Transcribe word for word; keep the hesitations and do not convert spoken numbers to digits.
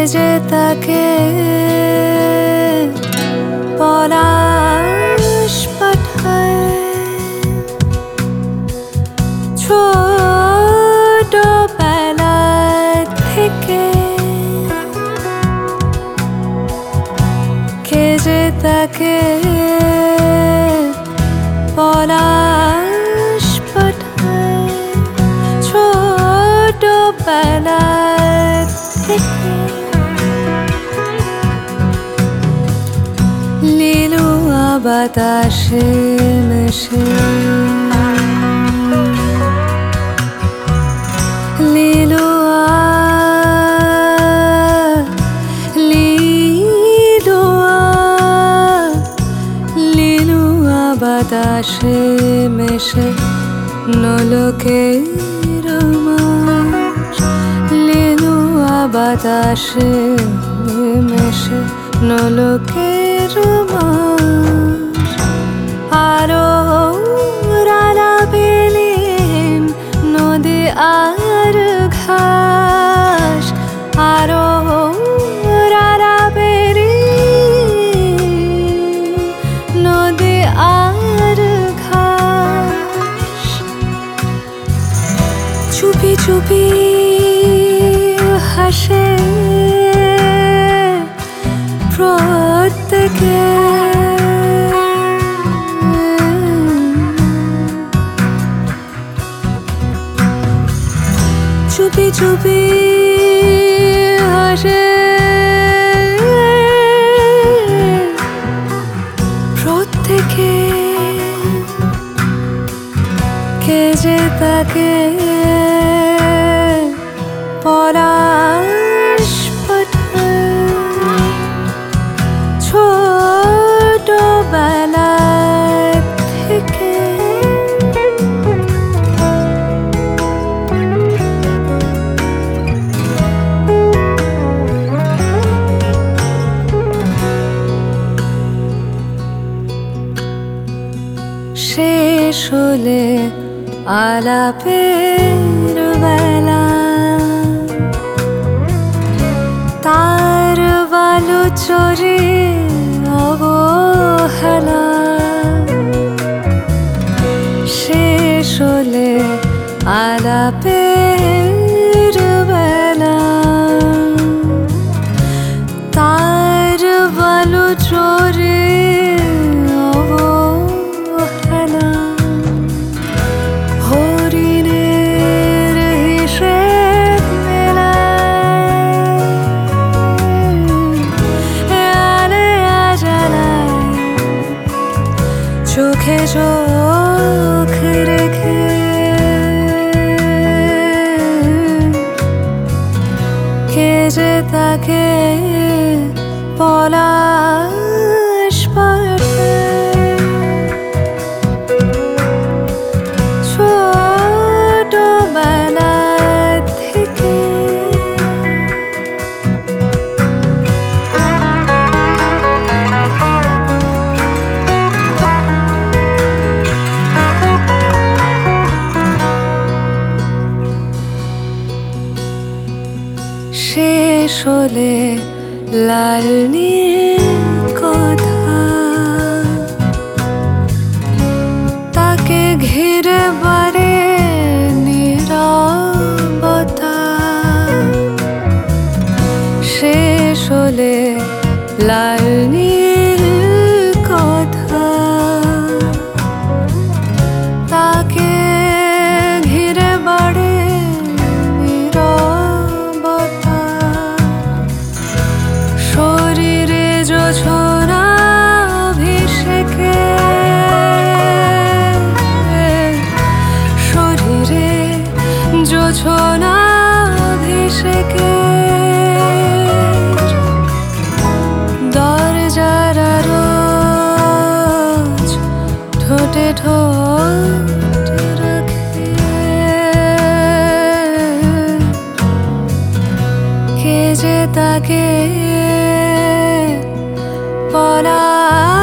যে তাকে পলাশ পাঠায় ছোটবেলা থেকে, কে যে তাকে পলাশ পাঠায় ছোটবেলা থেকে। লিলুয়া বাতাসে মেশে, লিলুয়া লিলুয়া লিলুয়া বাতাসে মেশে নোলকের মাস, লিলুয়া বাতাসে মেশে নোলকের মাস। আরো রালা বেলিম নদী আর ঘাস, আরো রালা বেলিম নদী আর ঘাস। চুপি চুপি হাসে প্রত্যেকে, চুপি চুপি হাসে প্রত্যেকে, কে যে তাকে পলাশ পাঠায় ছোটবেলা থেকে। শেষ হলে আলাপের বেলা, তার বালু চরে অবহেলা। শেষ হলে আলাপের বেলা, তার বালু চরে অবহেলা। হরিণের হিসেব মেলায়, আলেয়া জ্বালায় চোখে চোখ রেখে, কে যে তাকে পলাশ পাঠায় ছোটবেলা থেকে। শেষ হলে লাল নীল কথা, তাকে ঘিরে বাড়ে নীরবতা। শেষ হলে লাল নীল কথা, তাকে ঘিরে বাড়ে নীরবতা। শরীরে জোছনা অভিষেকে, শরীরে জোছনা অভিষেকে। দরজার রোজ ঠোঁটে ঠোঁট রাখে, কে যে তাকে পলা